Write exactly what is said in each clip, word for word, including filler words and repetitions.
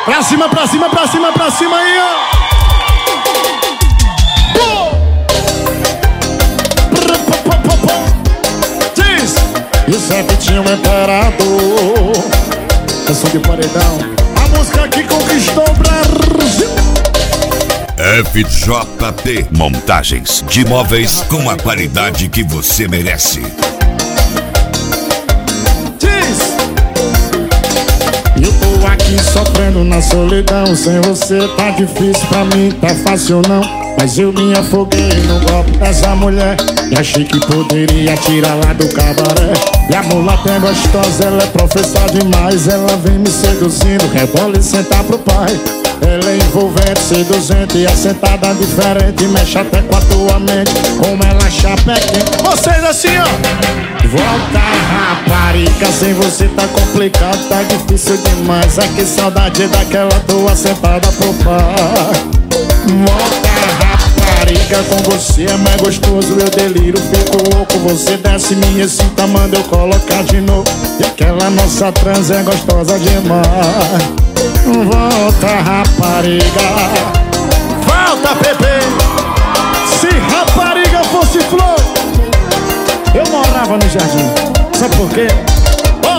Pra cima, pra cima, pra cima, pra cima aí, ó. Diz! E o Cevitinho é imperador. Canção de paredão. A música que conquistou o Brasil. F J P Montagens de móveis com a qualidade que você merece. Diz! Eu tô aqui sofrendo na solidão. Sem você tá difícil, pra mim tá fácil não. Mas eu me afoguei no golpe dessa mulher e achei que poderia tirar lá do cabaré. E a mulata é gostosa, ela é professora demais. Ela vem me seduzindo, rebola e senta pro pai. Ela é envolvente, seduzente e assentada diferente. Mexe até com a tua mente, como ela chapequente. Vocês assim, ó. Volta, rapariga, sem você tá complicado, tá difícil demais. É que saudade daquela tua sentada pro pai. Volta, rapariga, com você é mais gostoso. Eu deliro, fico louco. Você desce, me excita, manda eu colocar de novo. E aquela nossa trans é gostosa demais. Volta, rapariga. Volta, bebê. Se rapariga fosse flor, eu morava no jardim. Sabe por quê? Oh!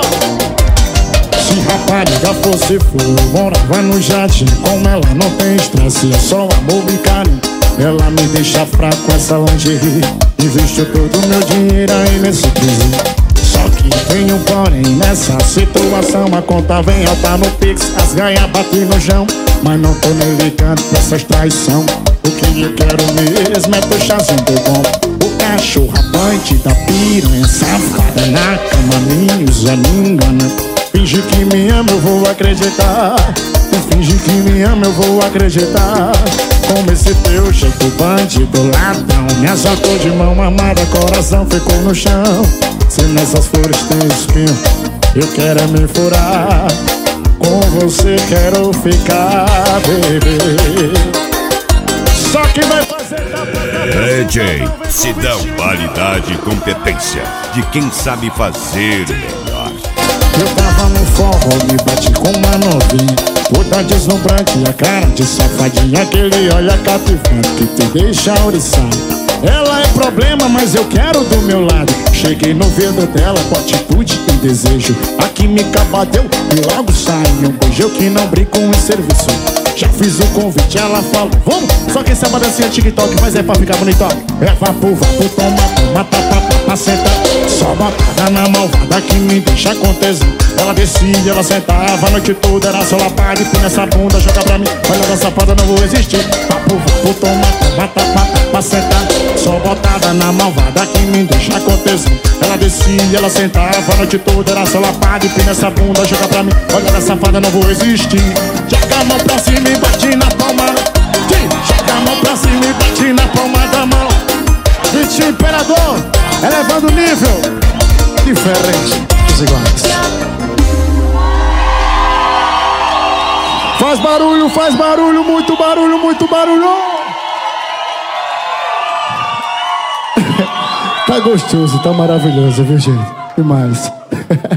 Se rapariga fosse flor, eu morava no jardim. Como ela não tem estresse, é só amor e carinho. Ela me deixa fraco com essa lingerie. Invisto todo o meu dinheiro aí nesse presente. Só que tem um porém nessa situação. A conta vem alta no Pix, as ganhas batem no chão. Mas não tô nem ligando pra essas traição. O que eu quero mesmo é teu chazinho do bom. O cachorro amante da piranha safada na cama me usa, me engana. Finge que me ama, eu vou acreditar. Finge que me ama, eu vou acreditar. Como esse teu jeito bandido ladrão me assaltou de mão armada, coração ficou no chão. Se nessas flores tem espinho, eu quero é me furar. Com você quero ficar, bebê. Só que vai fazer D J Sidão, qualidade e competência de quem sabe fazer melhor. Eu tava no forró, me bati com uma novinha, toda deslumbrante, a cara de safadinha. Aquele olha cativante que te deixa oriçado. Ela é problema, mas eu quero do meu lado. Cheguei no vidro dela com atitude e desejo. A química bateu e logo saiu um beijo. Eu que não brinco em serviço, já fiz o convite, ela falou vamos. Só que essa dancinha TikTok, mas é pra ficar bonitão. É vapo, vapo, toma, toma, tapa, tapa, senta. Só botada na malvada que me deixa com tesão. Ela descia, ela sentava a noite toda. Era só lapada e põe nessa bunda, joga pra mim. Olha da safada, não vou existir. Vapo, vapo, toma, toma, tapa, tapa, senta. Só botada na malvada que me deixa com tesão. Ela descia, ela sentava a noite toda. Era só lapada e põe nessa bunda, joga pra mim. Olha da safada, não vou existir. Joga a mão pra cima e bate na palma. Joga a mão pra cima e bate na palma da mão. Vitinho Imperador, elevando o nível. Diferente dos iguais. Faz barulho, faz barulho, muito barulho, muito barulho. Tá gostoso, tá maravilhoso, viu, gente? Demais.